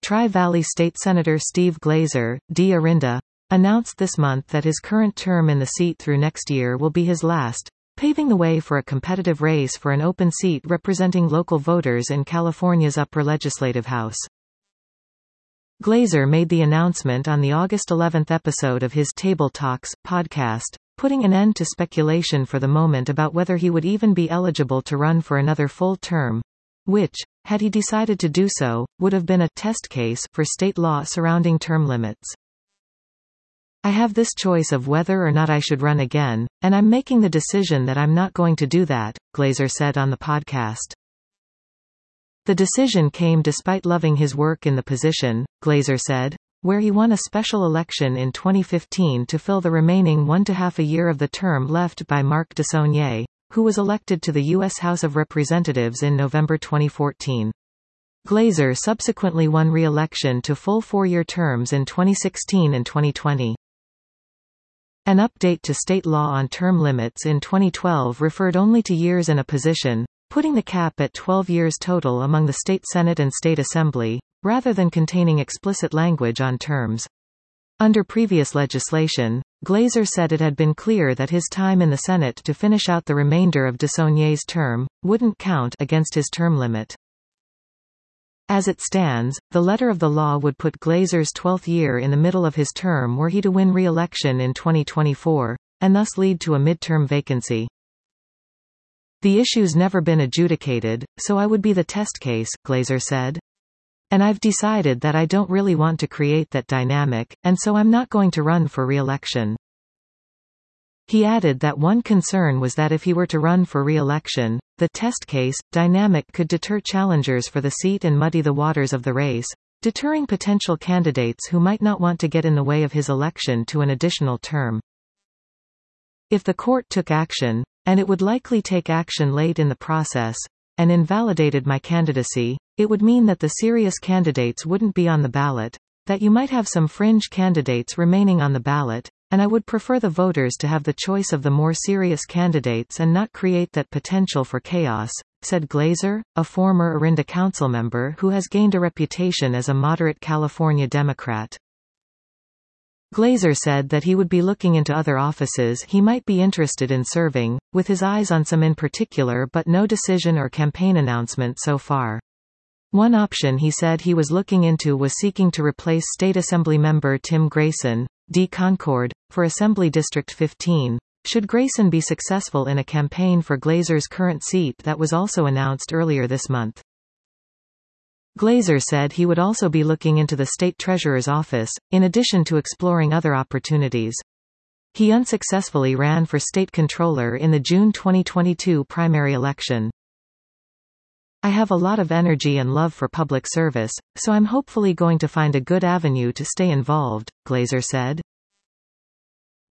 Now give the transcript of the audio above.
Tri-Valley State Senator Steve Glazer, D. Arinda, announced this month that his current term in the seat through next year will be his last, paving the way for a competitive race for an open seat representing local voters in California's upper legislative house. Glazer made the announcement on the August 11 episode of his Table Talks podcast, putting an end to speculation for the moment about whether he would even be eligible to run for another full term, which, had he decided to do so, would have been a test case for state law surrounding term limits. I have this choice of whether or not I should run again, and I'm making the decision that I'm not going to do that, Glazer said on the podcast. The decision came despite loving his work in the position, Glazer said, where he won a special election in 2015 to fill the remaining 1.5 year of the term left by Mark DeSaulnier, who was elected to the U.S. House of Representatives in November 2014. Glazer subsequently won re-election to full 4-year terms in 2016 and 2020. An update to state law on term limits in 2012 referred only to years in a position, putting the cap at 12 years total among the state Senate and state Assembly, rather than containing explicit language on terms. Under previous legislation, Glazer said it had been clear that his time in the Senate to finish out the remainder of DeSaulnier's term wouldn't count against his term limit. As it stands, the letter of the law would put Glazer's 12th year in the middle of his term were he to win re-election in 2024, and thus lead to a midterm vacancy. The issue's never been adjudicated, so I would be the test case, Glazer said. And I've decided that I don't really want to create that dynamic, and so I'm not going to run for re-election. He added that one concern was that if he were to run for re-election, the test case dynamic could deter challengers for the seat and muddy the waters of the race, deterring potential candidates who might not want to get in the way of his election to an additional term. If the court took action, and it would likely take action late in the process, and invalidated my candidacy, it would mean that the serious candidates wouldn't be on the ballot, that you might have some fringe candidates remaining on the ballot, and I would prefer the voters to have the choice of the more serious candidates and not create that potential for chaos, said Glazer, a former Arinda councilmember who has gained a reputation as a moderate California Democrat. Glazer said that he would be looking into other offices he might be interested in serving, with his eyes on some in particular but no decision or campaign announcement so far. One option he said he was looking into was seeking to replace State Assembly member Tim Grayson, D. Concord, for Assembly District 15, should Grayson be successful in a campaign for Glazer's current seat that was also announced earlier this month. Glazer said he would also be looking into the state treasurer's office, in addition to exploring other opportunities. He unsuccessfully ran for state controller in the June 2022 primary election. I have a lot of energy and love for public service, so I'm hopefully going to find a good avenue to stay involved, Glazer said.